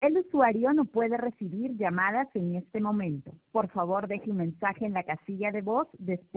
El usuario no puede recibir llamadas en este momento. Por favor, deje un mensaje en la casilla de voz después